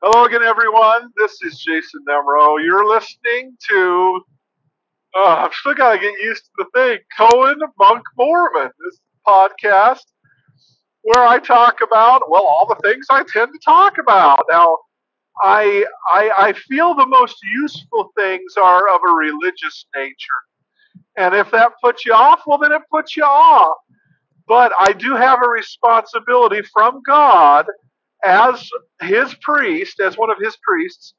Hello again, everyone. This is Jason Nemro. You're listening to, I'm still got to get used to the thing, Cohen Monk Mormon, this podcast where I talk about, well, all the things I tend to talk about. Now, I feel the most useful things are of a religious nature. And if that puts you off, well, then it puts you off. But I do have a responsibility from God as his priest, as one of his priests,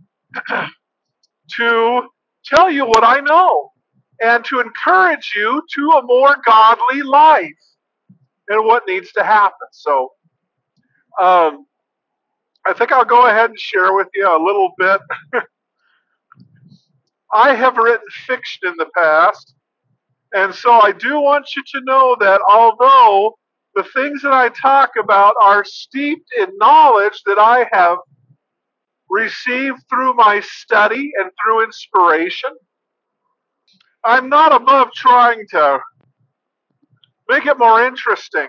to tell you what I know and to encourage you to a more godly life and what needs to happen. So, um, I think I'll go ahead and share with you a little bit. I have written fiction in the past, and so I do want you to know that although the things that I talk about are steeped in knowledge that I have received through my study and through inspiration, I'm not above trying to make it more interesting.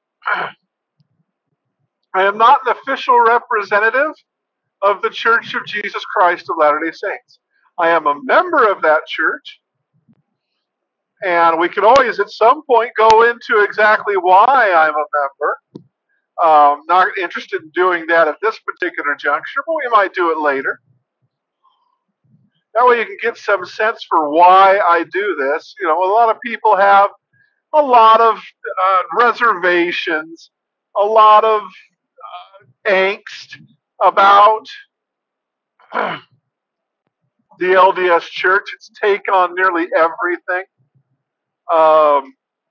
I am not an official representative of the Church of Jesus Christ of Latter-day Saints. I am a member of that church, and we can always at some point go into exactly why I'm a member. Not interested in doing that at this particular juncture, but we might do it later. That way you can get some sense for why I do this. You know, a lot of people have a lot of reservations, a lot of angst about the LDS Church, its take on nearly everything. Um,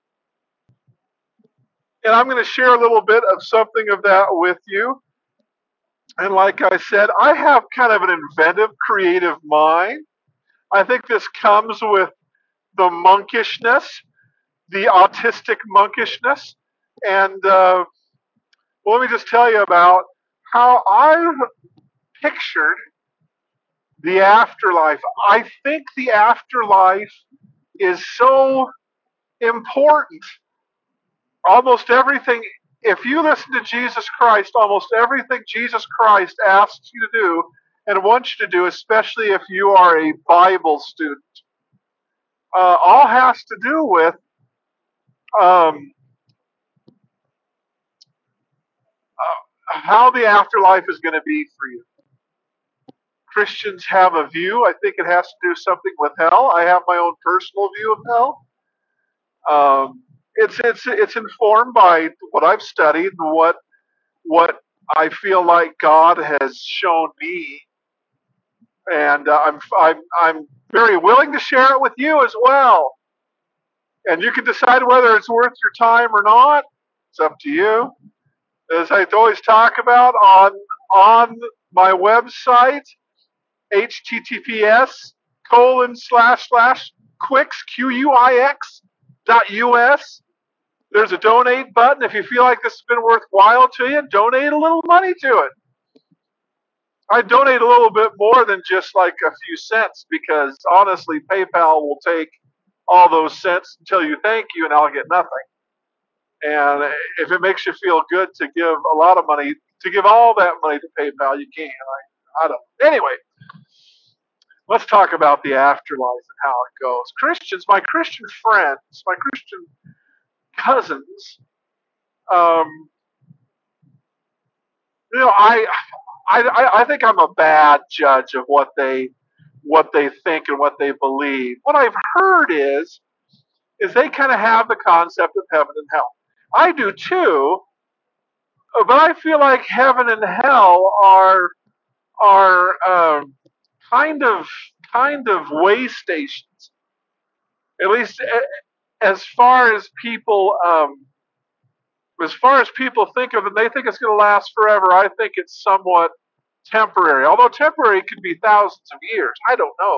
and I'm going to share a little bit of something of that with you. And like I said, I have kind of an inventive, creative mind. I think this comes with the monkishness, the autistic monkishness. And let me just tell you about how I've pictured the afterlife. I think the afterlife is so important. Almost everything, if you listen to Jesus Christ, almost everything Jesus Christ asks you to do and wants you to do, especially if you are a Bible student, all has to do with um, how the afterlife is going to be for you. Christians have a view. I think it has to do something with hell. I have my own personal view of hell. It's informed by what I've studied and what I feel like God has shown me, and I'm very willing to share it with you as well. And you can decide whether it's worth your time or not. It's up to you. As I always talk about on my website, https://quix QUIX.us. There's a donate button. If you feel like this has been worthwhile to you, donate a little money to it. I donate a little bit more than just like a few cents because honestly, PayPal will take all those cents and tell you thank you, and I'll get nothing. And if it makes you feel good to give a lot of money, to give all that money to PayPal, you can. I don't. Anyway, let's talk about the afterlife and how it goes. Christians, my Christian friends, my Christian cousins, um, you know, I think I'm a bad judge of what they think and what they believe. What I've heard is they kind of have the concept of heaven and hell. I do too, but I feel like heaven and hell are kind of way stations. At least as far as people think of it, they think it's going to last forever. I think it's somewhat temporary. Although temporary could be thousands of years. I don't know.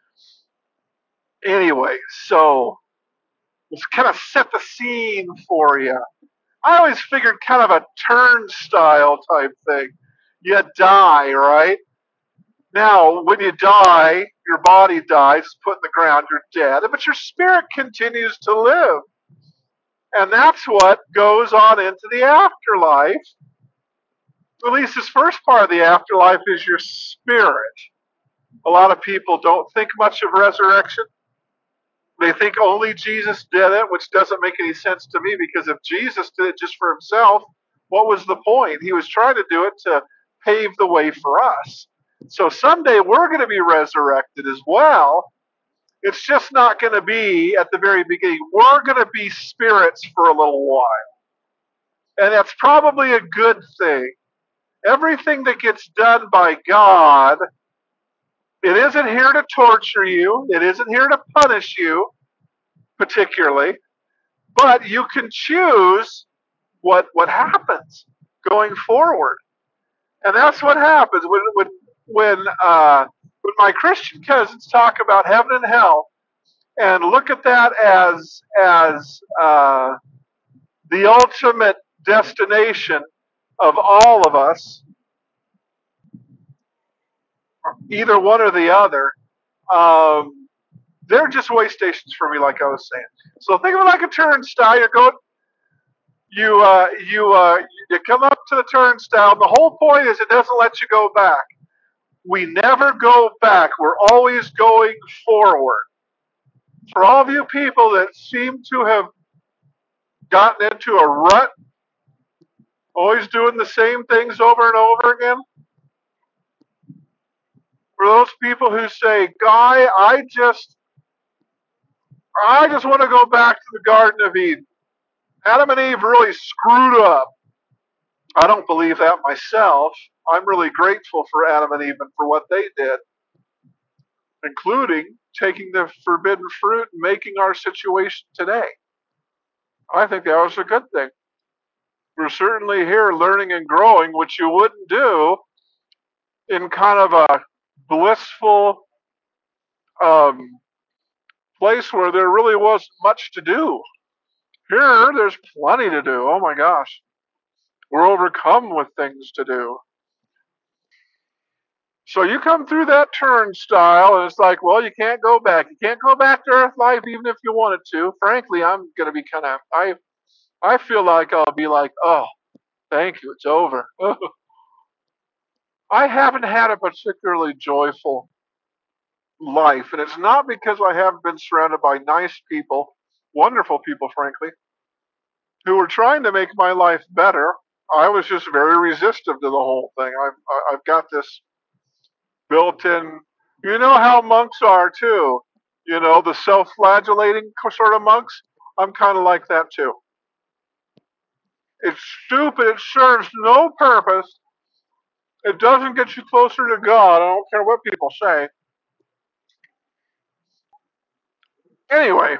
Anyway, so let's kind of set the scene for you. I always figured kind of a turnstile type thing. You die, right? Now, when you die, your body dies, it's put in the ground, you're dead, but your spirit continues to live. And that's what goes on into the afterlife. At least this first part of the afterlife is your spirit. A lot of people don't think much of resurrection. They think only Jesus did it, which doesn't make any sense to me, because if Jesus did it just for himself, what was the point? He was trying to do it to pave the way for us. So someday we're going to be resurrected as well. It's just not going to be at the very beginning. We're going to be spirits for a little while. And that's probably a good thing. Everything that gets done by God, it isn't here to torture you, it isn't here to punish you particularly, but you can choose what happens going forward. And that's what happens when my Christian cousins talk about heaven and hell and look at that as the ultimate destination of all of us, either one or the other. Um, they're just way stations for me, like I was saying. So think of it like a turnstile. You're going, you come up to the turnstile. The whole point is it doesn't let you go back. We never go back. We're always going forward. For all of you people that seem to have gotten into a rut, always doing the same things over and over again, for those people who say, "Guy, I just want to go back to the Garden of Eden. Adam and Eve really screwed up." I don't believe that myself. I'm really grateful for Adam and Eve and for what they did, including taking the forbidden fruit and making our situation today. I think that was a good thing. We're certainly here learning and growing, which you wouldn't do in kind of a blissful um, place where there really wasn't much to do. Here, there's plenty to do. Oh my gosh. We're overcome with things to do. So you come through that turnstile, and it's like, well, you can't go back. You can't go back to Earth life even if you wanted to. Frankly, I'm going to be kind of, I feel like I'll be like, oh, thank you, it's over. I haven't had a particularly joyful life, and it's not because I haven't been surrounded by nice people, wonderful people, frankly, who were trying to make my life better. I was just very resistant to the whole thing. I've got this built in. You know how monks are too. You know, the self-flagellating sort of monks. I'm kind of like that too. It's stupid. It serves no purpose. It doesn't get you closer to God. I don't care what people say. Anyway,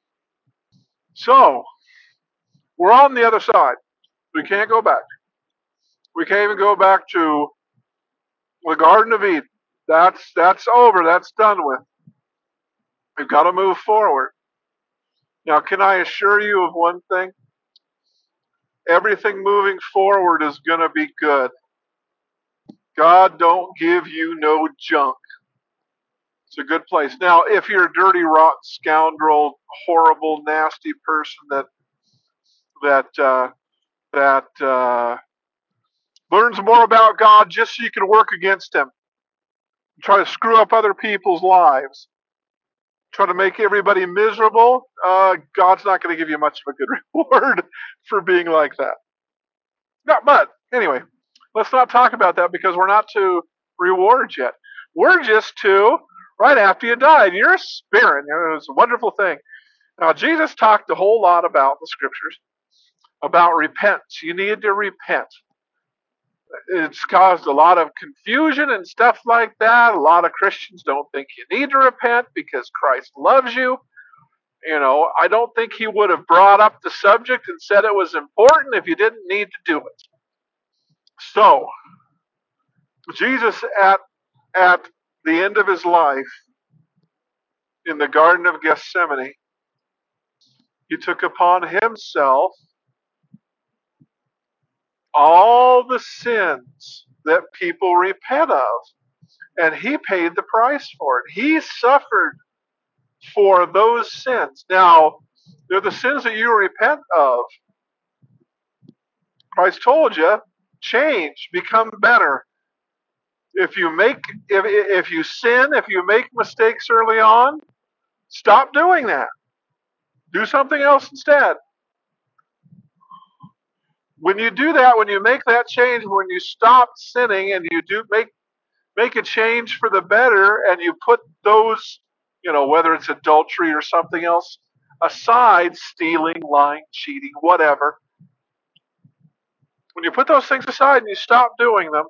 so we're on the other side. We can't go back. We can't even go back to the Garden of Eden. That's over. That's done with. We've got to move forward. Now, can I assure you of one thing? Everything moving forward is going to be good. God don't give you no junk. It's a good place. Now, if you're a dirty, rotten scoundrel, horrible, nasty person that learns more about God just so you can work against Him, try to screw up other people's lives, try to make everybody miserable, God's not going to give you much of a good reward for being like that. No, but anyway, let's not talk about that because we're not to rewards yet. We're just to right after you died. You're a spirit. You know, it's a wonderful thing. Now, Jesus talked a whole lot about the scriptures about repentance. You need to repent. It's caused a lot of confusion and stuff like that. A lot of Christians don't think you need to repent because Christ loves you. You know, I don't think he would have brought up the subject and said it was important if you didn't need to do it. So, Jesus at the end of his life in the Garden of Gethsemane, he took upon himself all the sins that people repent of, and he paid the price for it. He suffered for those sins. Now, they're the sins that you repent of. Christ told you Change, become better. If you sin, if you make mistakes early on, stop doing that. Do something else instead. When you do that, when you make that change, when you stop sinning and you do make a change for the better, and you put those, whether it's adultery or something else aside, stealing, lying, cheating, whatever, when you put those things aside and you stop doing them,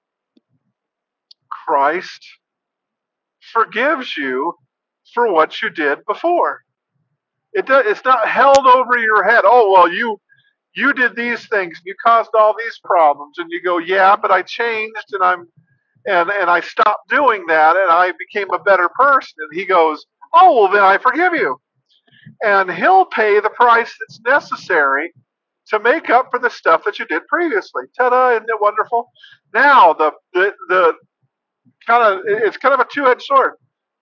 Christ forgives you for what you did before. It's not held over your head. Oh, well, you did these things, you caused all these problems, and you go, yeah, but I changed, and I stopped doing that, and I became a better person. And he goes, oh, well, then I forgive you. And he'll pay the price that's necessary to make up for the stuff that you did previously. Ta-da! Isn't it wonderful? Now the kind of it's kind of a two-edged sword.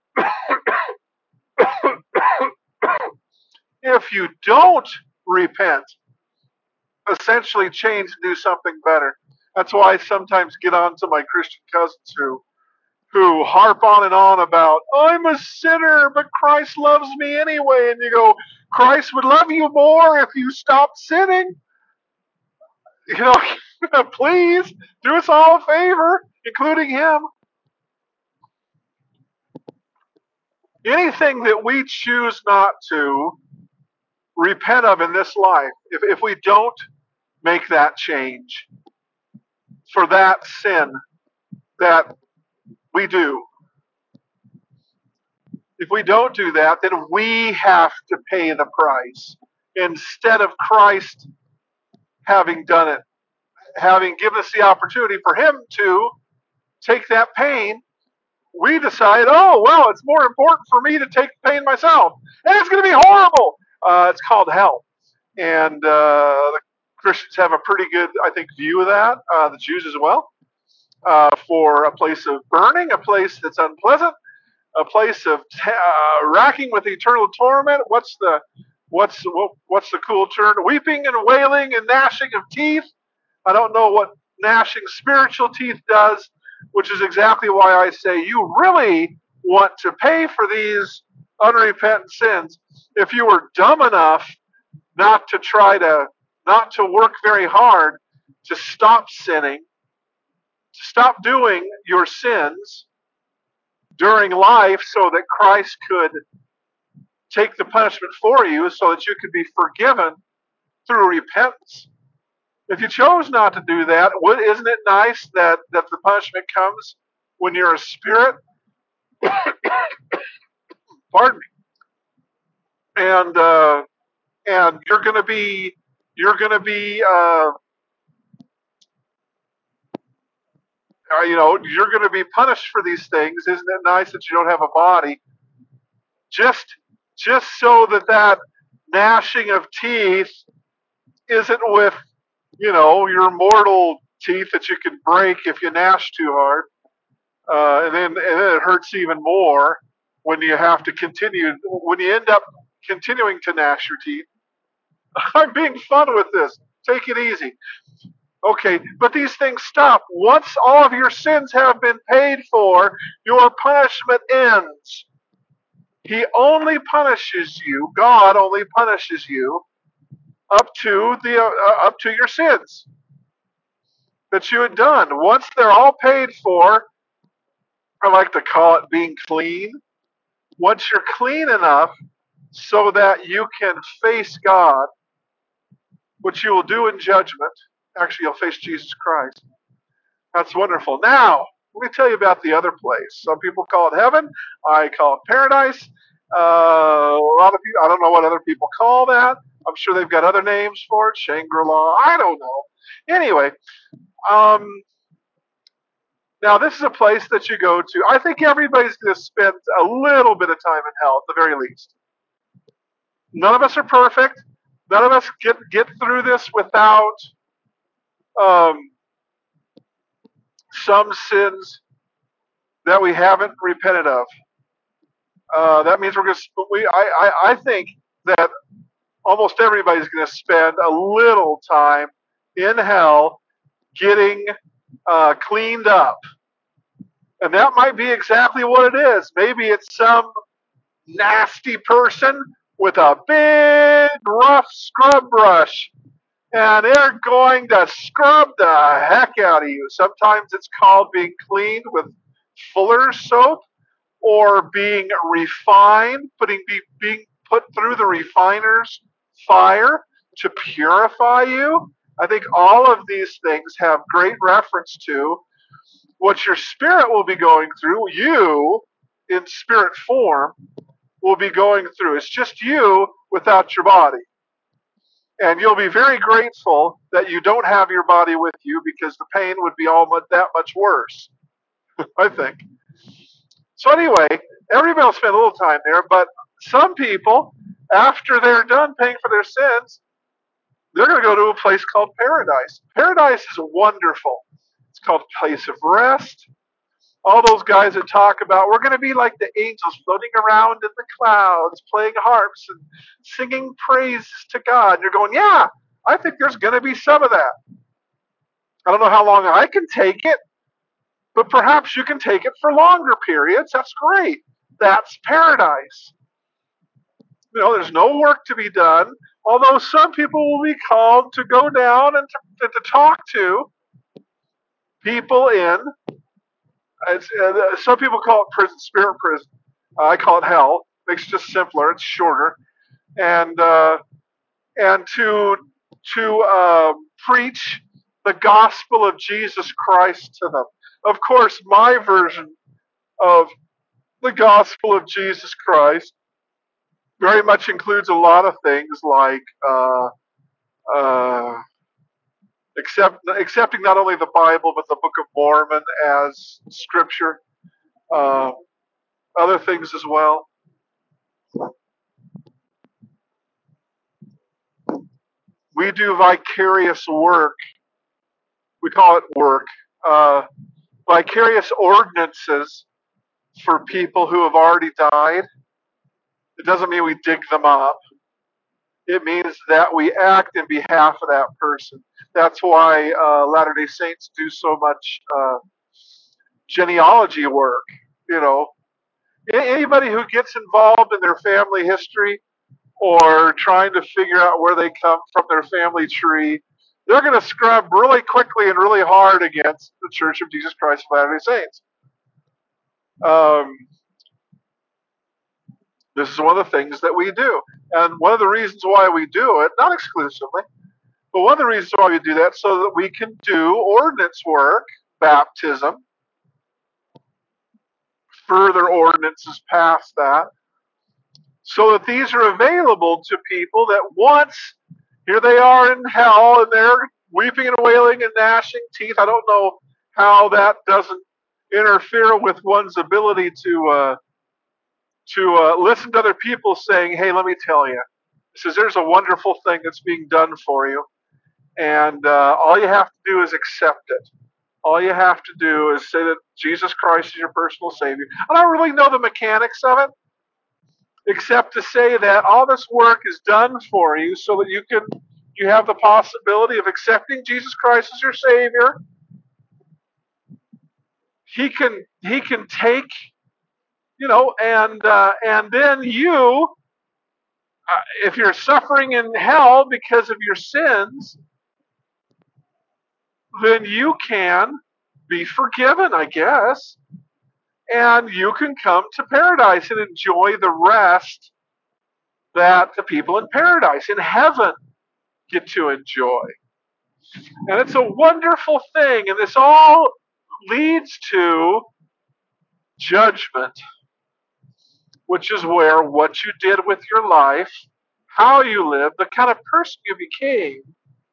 If you don't repent, essentially change and do something better. That's why I sometimes get on to my Christian cousins who harp on and on about, I'm a sinner, but Christ loves me anyway. And you go, Christ would love you more if you stopped sinning. You know, please do us all a favor, including him. Anything that we choose not to repent of in this life, if we don't make that change for that sin that we do, if we don't do that, then we have to pay the price instead of Christ having done it, having given us the opportunity for him to take that pain. We decide, oh, well, it's more important for me to take the pain myself. And it's going to be horrible. It's called hell. And the Christians have a pretty good, I think, view of that, the Jews as well, for a place of burning, a place that's unpleasant, a place of racking with eternal torment. What's the cool term? Weeping and wailing and gnashing of teeth. I don't know what gnashing spiritual teeth does, which is exactly why I say you really want to pay for these unrepentant sins. If you were dumb enough not to work very hard to stop sinning, to stop doing your sins during life so that Christ could take the punishment for you so that you could be forgiven through repentance. If you chose not to do that, isn't it nice that the punishment comes when you're a spirit? Pardon me. And you're going to be punished for these things. Isn't it nice that you don't have a body? Just just so that gnashing of teeth isn't with your mortal teeth that you can break if you gnash too hard, and then it hurts even more when you have to continue when you end up continuing to gnash your teeth. I'm being fun with this. Take it easy. Okay, but these things stop. Once all of your sins have been paid for, your punishment ends. God only punishes you up to your sins that you had done. Once they're all paid for, I like to call it being clean. Once you're clean enough so that you can face God, which you will do in judgment. Actually, you'll face Jesus Christ. That's wonderful. Now, let me tell you about the other place. Some people call it heaven. I call it paradise. A lot of people, I don't know what other people call that. I'm sure they've got other names for it. Shangri-La. I don't know. Anyway, um, now this is a place that you go to. I think everybody's going to spend a little bit of time in hell at the very least. None of us are perfect. None of us get through this without um, some sins that we haven't repented of. That means we're going to. I think that almost everybody's going to spend a little time in hell getting cleaned up. And that might be exactly what it is. Maybe it's some nasty person with a big, rough scrub brush, and they're going to scrub the heck out of you. Sometimes it's called being cleaned with Fuller's soap, or being refined, being put through the refiner's fire to purify you. I think all of these things have great reference to what your spirit will be going through. You, in spirit form, will be going through. It's just you without your body. And you'll be very grateful that you don't have your body with you, because the pain would be that much worse, I think. So anyway, everybody will spend a little time there, but some people, after they're done paying for their sins, they're going to go to a place called paradise. Paradise is wonderful. It's called a place of rest. All those guys that talk about we're going to be like the angels floating around in the clouds, playing harps and singing praises to God. And you're going, yeah, I think there's going to be some of that. I don't know how long I can take it, but perhaps you can take it for longer periods. That's great. That's paradise. There's no work to be done, although some people will be called to go down and to talk to people in, some people call it prison, spirit prison. I call it hell. Makes it just simpler. It's shorter. And to preach the gospel of Jesus Christ to them. Of course, my version of the gospel of Jesus Christ very much includes a lot of things like uh, accepting not only the Bible but the Book of Mormon as scripture, uh, other things as well. We do vicarious work. We call it work. Vicarious ordinances for people who have already died. It doesn't mean we dig them up. It means that we act in behalf of that person. That's why Latter-day Saints do so much genealogy work. Anybody who gets involved in their family history or trying to figure out where they come from, their family tree, they're going to scrub really quickly and really hard against the Church of Jesus Christ of Latter-day Saints. This is one of the things that we do. And one of the reasons why we do it, not exclusively, but one of the reasons why we do that, so that we can do ordinance work, baptism, further ordinances past that, so that these are available to people that once, here they are in hell, and they're weeping and wailing and gnashing teeth. I don't know how that doesn't interfere with one's ability to listen to other people saying, hey, let me tell you. It says there's a wonderful thing that's being done for you, and all you have to do is accept it. All you have to do is say that Jesus Christ is your personal Savior. I don't really know the mechanics of it, except to say that all this work is done for you so that you have the possibility of accepting Jesus Christ as your Savior. He can take, and then you, if you're suffering in hell because of your sins, then you can be forgiven, I guess, and you can come to paradise and enjoy the rest that the people in paradise, in heaven, get to enjoy. And it's a wonderful thing, and this all leads to judgment, which is where what you did with your life, how you lived, the kind of person you became,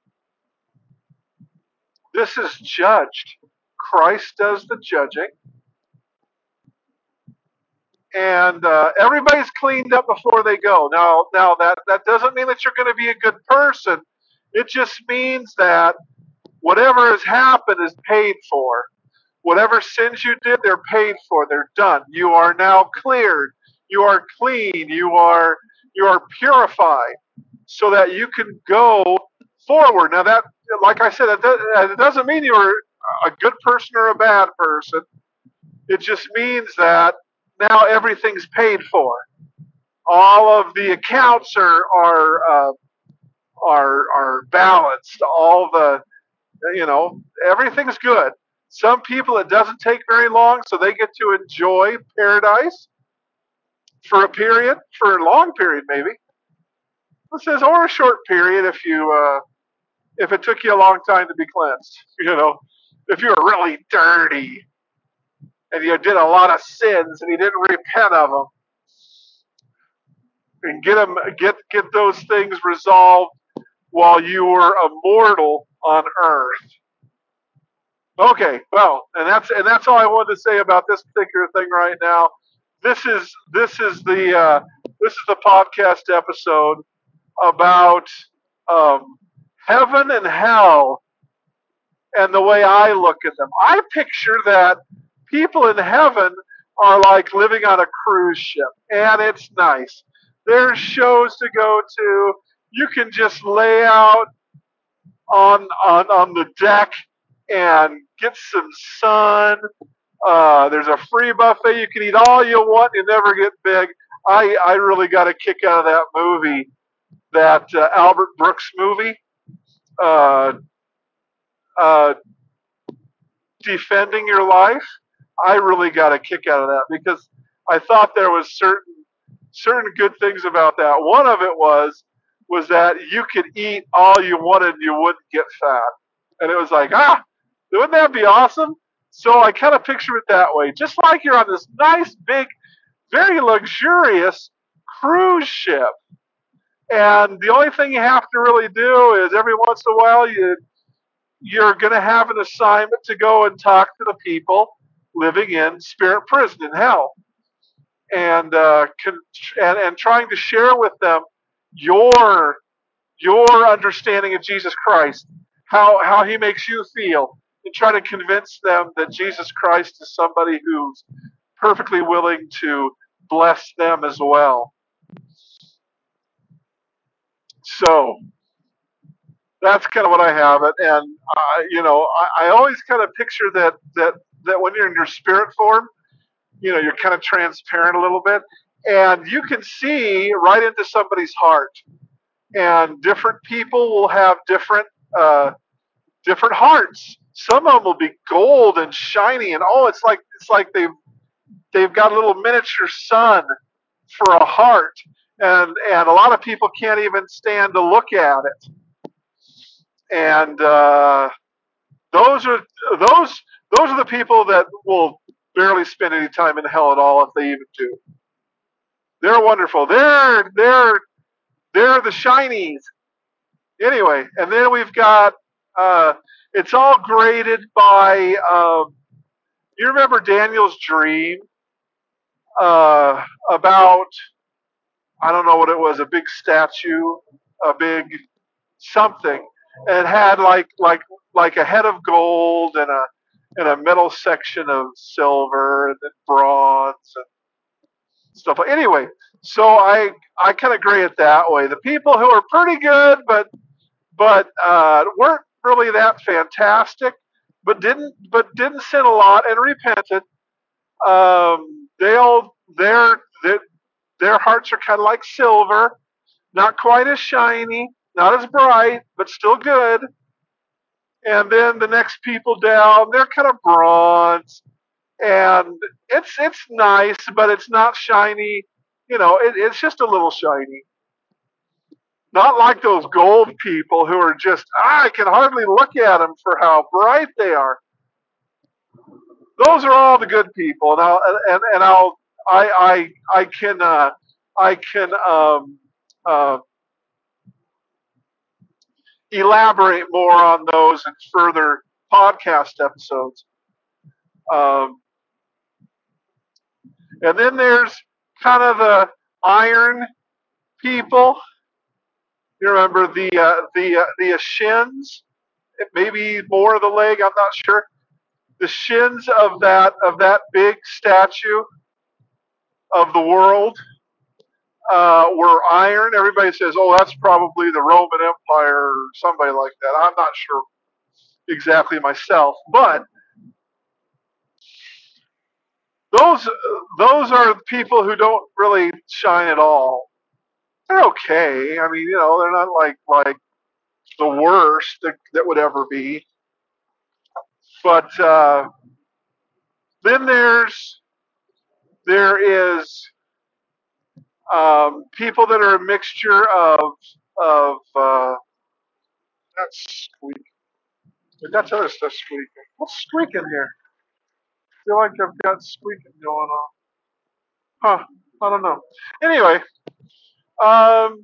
this is judged. Christ does the judging. And everybody's cleaned up before they go. Now that doesn't mean that you're going to be a good person. It just means that whatever has happened is paid for. Whatever sins you did, they're paid for. They're done. You are now cleared. You are clean. You are purified, so that you can go forward. Now that like I said, it doesn't mean you're a good person or a bad person. It just means that now everything's paid for. All of the accounts are balanced. All the everything's good. Some people it doesn't take very long, so they get to enjoy paradise for a period, for a long period maybe. It says or a short period if it took you a long time to be cleansed. If you were really dirty and you did a lot of sins and you didn't repent of them and get those things resolved while you were a mortal on earth. Okay, well, and that's all I wanted to say about this particular thing right now. This is the podcast episode about um, heaven and hell and the way I look at them. I picture that people in heaven are like living on a cruise ship, and it's nice. There's shows to go to. You can just lay out on the deck and get some sun. There's a free buffet. You can eat all you want. You never get big. I really got a kick out of that movie, that Albert Brooks movie, uh, uh, Defending Your Life. I really got a kick out of that because I thought there was certain good things about that. One of it was that you could eat all you wanted and you wouldn't get fat. And it was like, wouldn't that be awesome? So I kind of picture it that way. Just like you're on this nice, big, very luxurious cruise ship. And the only thing you have to really do is every once in a while you're going to have an assignment to go and talk to the people living in spirit prison in hell, and and trying to share with them your your understanding of Jesus Christ, how he makes you feel, and try to convince them that Jesus Christ is somebody who's perfectly willing to bless them as well. So that's kind of what I have it, and I always kind of picture that when you're in your spirit form, you're kind of transparent a little bit, and you can see right into somebody's heart. And different people will have uh, different hearts. Some of them will be gold and shiny, and it's like they've got a little miniature sun for a heart, and a lot of people can't even stand to look at it. And those are those those are the people that will barely spend any time in hell at all if they even do. They're wonderful. They're the shinies. Anyway, and then we've got it's all graded by you remember Daniel's dream about, I don't know what it was, a big statue, a big something, and it had like a head of gold and a middle section of silver and then bronze and stuff like. Anyway, so I kind of grade it that way. The people who are pretty good but weren't really that fantastic, but didn't sin a lot and repented. They'll their hearts are kind of like silver, not quite as shiny, not as bright, but still good. And then the next people down, they're kind of bronze, and it's nice, but it's not shiny. It's just a little shiny. Not like those gold people who are just, I can hardly look at them for how bright they are. Those are all the good people, and I can elaborate more on those in further podcast episodes. Um, and then there's kind of the iron people. You remember the shins, maybe more of the leg. I'm not sure. The shins of that big statue of the world. were iron. Everybody says, "Oh, that's probably the Roman Empire or somebody like that." I'm not sure exactly myself, but those those are people who don't really shine at all. They're okay. I mean, they're not like the worst that would ever be. But then there is people that are a mixture of that's squeak. I got other stuff squeaking. What's squeaking here? I feel like I've got squeaking going on. Huh? I don't know. Anyway, um,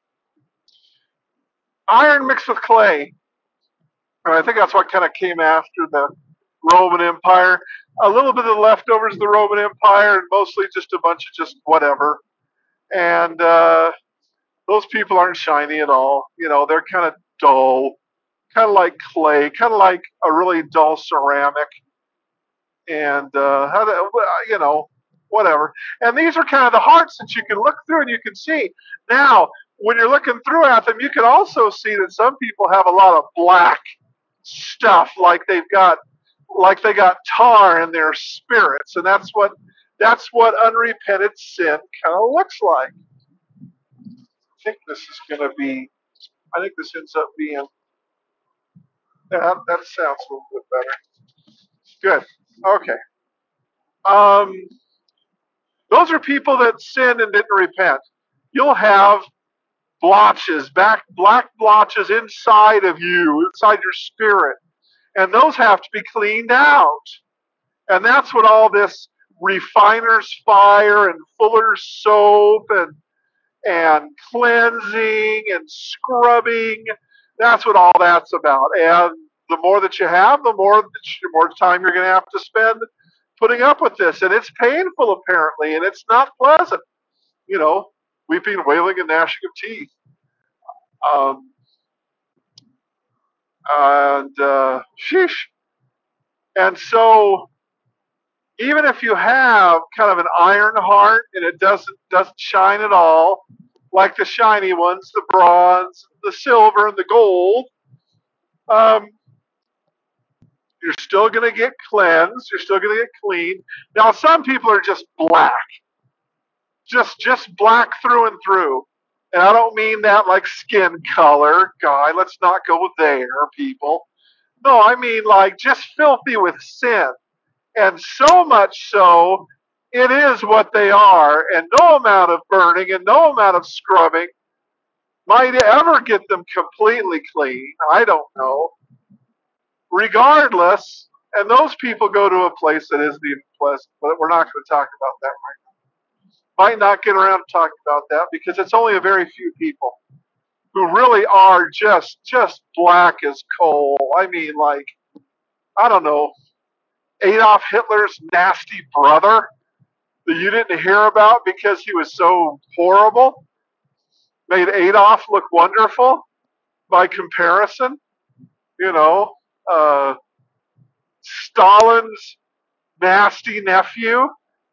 iron mixed with clay. And I think that's what kind of came after the Roman Empire. A little bit of the leftovers of the Roman Empire, and mostly just a bunch of just whatever. And those people aren't shiny at all. They're kind of dull, kind of like clay, kind of like a really dull ceramic, and whatever. And these are kind of the hearts that you can look through and you can see. Now, when you're looking through at them, you can also see that some people have a lot of black stuff, like they got tar in their spirits, and that's what unrepented sin kind of looks like. I think this is going to be. I think this ends up being. Yeah, that sounds a little bit better. Good. Okay. Um, those are people that sinned and didn't repent. You'll have blotches, black blotches inside of you, inside your spirit, and those have to be cleaned out. And that's what all this refiner's fire and fuller's soap and cleansing and scrubbing. That's what all that's about. And the more that you have, the more time you're going to have to spend putting up with this. And it's painful, apparently, and it's not pleasant. You know, weeping, wailing, and gnashing of teeth. Um, and sheesh. And so, even if you have kind of an iron heart and it doesn't shine at all, like the shiny ones, the bronze, the silver, and the gold, um, you're still going to get cleansed. You're still going to get clean. Now, some people are just black, just black through and through. And I don't mean that like skin color, guy. Let's not go there, people. No, I mean like just filthy with sin. And so much so, it is what they are. And no amount of burning and no amount of scrubbing might ever get them completely clean. I don't know. Regardless, and those people go to a place that isn't even pleasant, but we're not going to talk about that right now. Might not get around to talking about that because it's only a very few people who really are just black as coal. I mean, like, I don't know, Adolf Hitler's nasty brother that you didn't hear about because he was so horrible made Adolf look wonderful by comparison. You know, uh, Stalin's nasty nephew,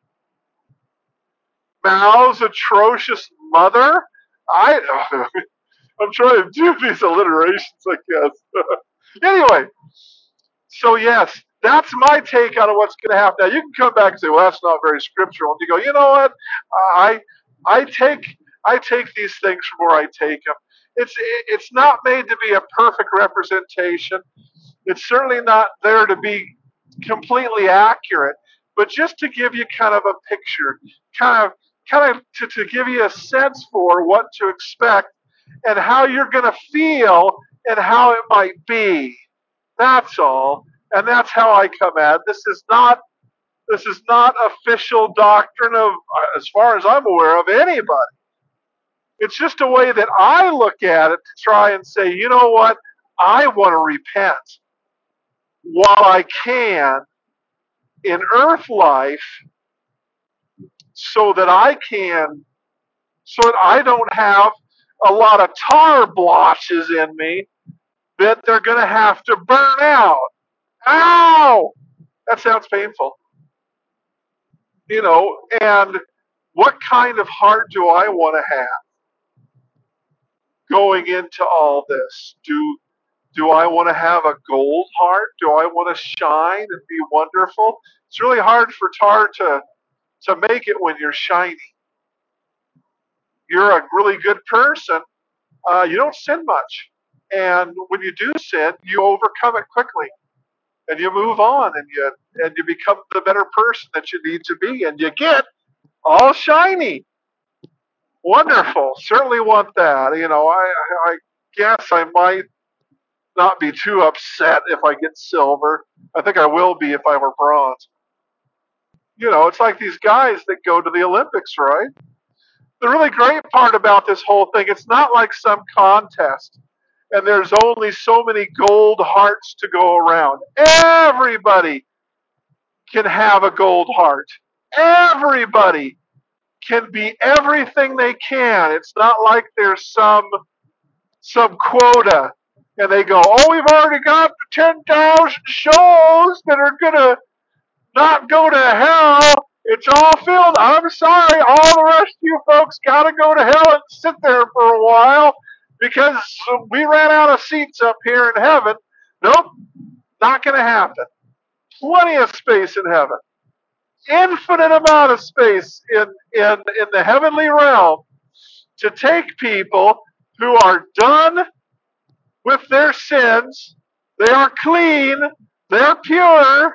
Mao's atrocious mother. I, I'm trying to do these alliterations, I guess. Anyway, so yes, that's my take on what's going to happen. Now you can come back and say, "Well, that's not very scriptural." And you go, "You know what? I I take I take these things from where I take them. It's not made to be a perfect representation. It's certainly not there to be completely accurate, but just to give you kind of a picture, kind of to give you a sense for what to expect and how you're going to feel and how it might be. That's all, and that's how I come at it. This is not official doctrine of, as far as I'm aware, of anybody. It's just a way that I look at it to try and say, you know what, I want to repent while I can in earth life, so that I don't have a lot of tar blotches in me that they're going to have to burn out. Ow! That sounds painful. And What kind of heart do I want to have going into all this? Do I want to have a gold heart? Do I want to shine and be wonderful? It's really hard for tar to make it when you're shiny. You're a really good person. You don't sin much. And when you do sin, you overcome it quickly. And you move on and you become the better person that you need to be. And you get all shiny. Wonderful. Certainly want that. I guess I might not be too upset if I get silver. I think I will be if I were bronze. It's like these guys that go to the Olympics, right? The really great part about this whole thing, it's not like some contest and there's only so many gold hearts to go around. Everybody can have a gold heart. Everybody can be everything they can. It's not like there's some quota and they go, oh, we've already got the 10,000 souls that are going to not go to hell. It's all filled. I'm sorry. All the rest of you folks got to go to hell and sit there for a while because we ran out of seats up here in heaven. Nope, not going to happen. Plenty of space in heaven. Infinite amount of space in the heavenly realm to take people who are done with their sins. They are clean. They're pure.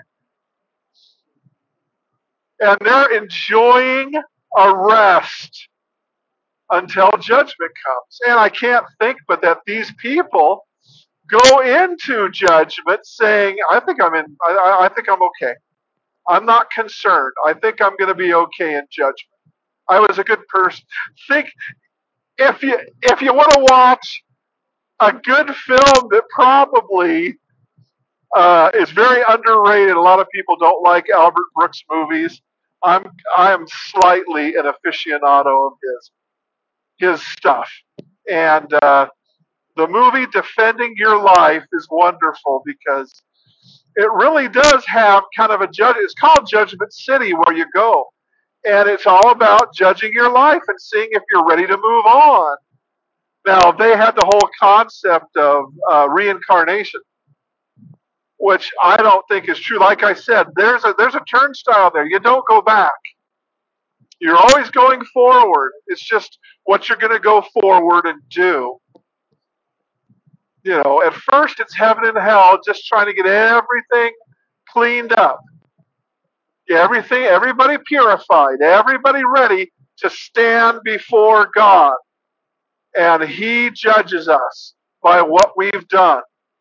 And they're enjoying a rest until judgment comes. And I can't think but that these people go into judgment saying, I think I'm okay. I'm not concerned. I think I'm going to be okay in judgment. I was a good person. Think if you want to watch a good film that probably is very underrated. A lot of people don't like Albert Brooks movies. I'm I'm slightly an aficionado of his stuff, and the movie Defending Your Life is wonderful because it really does have kind of a judge. It's called Judgment City, where you go, and it's all about judging your life and seeing if you're ready to move on. Now they had the whole concept of reincarnation, which I don't think is true. Like I said, there's a turnstile there. You don't go back. You're always going forward. It's just what you're going to go forward and do. At first it's heaven and hell, just trying to get everything cleaned up, get everybody purified, everybody ready to stand before God, and He judges us by what we've done,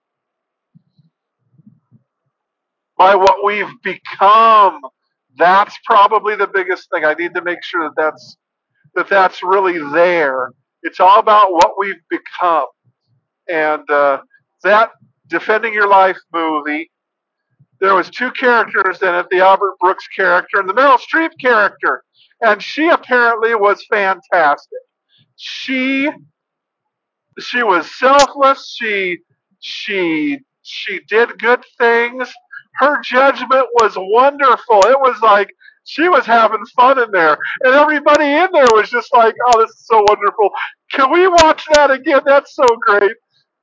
by what we've become. That's probably the biggest thing. I need to make sure that's really there. It's all about what we've become, and that Defending Your Life movie. There was two characters in it: the Albert Brooks character and the Meryl Streep character, and she apparently was fantastic. She she was selfless. She did good things. Her judgment was wonderful. It was like she was having fun in there, and everybody in there was just like, "Oh, this is so wonderful! Can we watch that again? That's so great."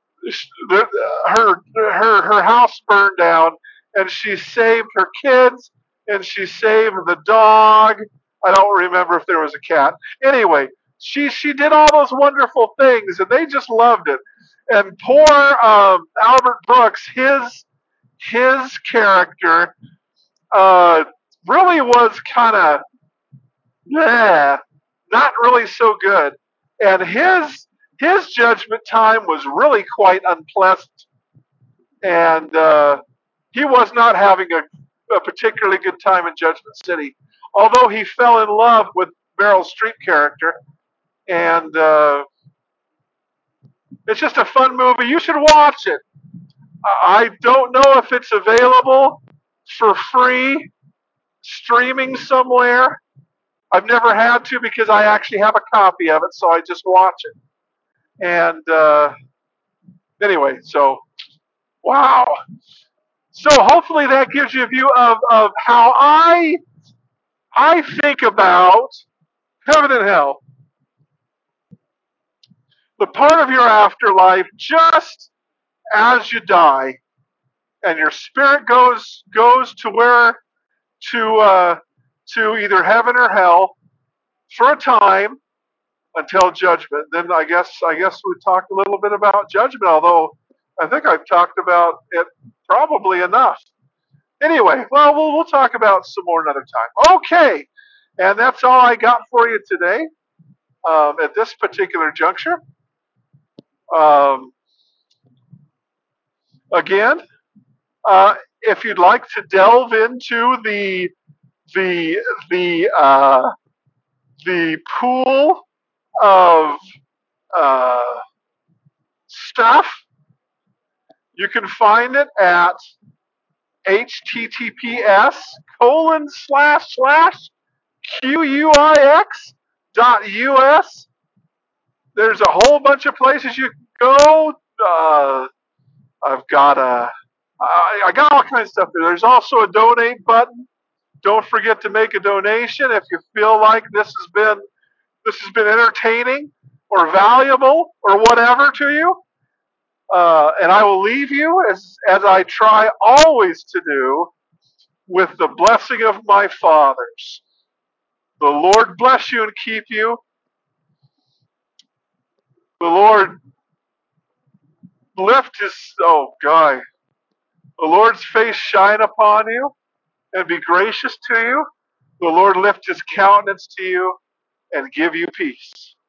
Her house burned down, and she saved her kids, and she saved the dog. I don't remember if there was a cat. Anyway, she did all those wonderful things, and they just loved it. And poor Albert Brooks, his character really was kind of not really so good, and his judgment time was really quite unpleasant, and he was not having a particularly good time in Judgment City, although he fell in love with Meryl Streep character, and it's just a fun movie. You should watch it. I don't know if it's available for free streaming somewhere. I've never had to because I actually have a copy of it, so I just watch it. And anyway, so wow. So hopefully that gives you a view of how I think about Heaven and hell. The part of your afterlife just as you die, and your spirit goes to where to either heaven or hell for a time until judgment. Then I guess we talked a little bit about judgment, although I think I've talked about it probably enough. Anyway, well, we'll talk about some more another time. Okay, and that's all I got for you today. At this particular juncture, um, again, if you'd like to delve into the the uh, the pool of uh, stuff, you can find it at https://QUIX.us. There's a whole bunch of places you can go. I've got I got all kinds of stuff there. There's also a donate button. Don't forget to make a donation if you feel like this has been entertaining or valuable or whatever to you. And I will leave you as I try always to do with the blessing of my fathers. The Lord bless you and keep you. The Lord lift his the Lord's face shine upon you and be gracious to you. The Lord lift his countenance to you and give you peace.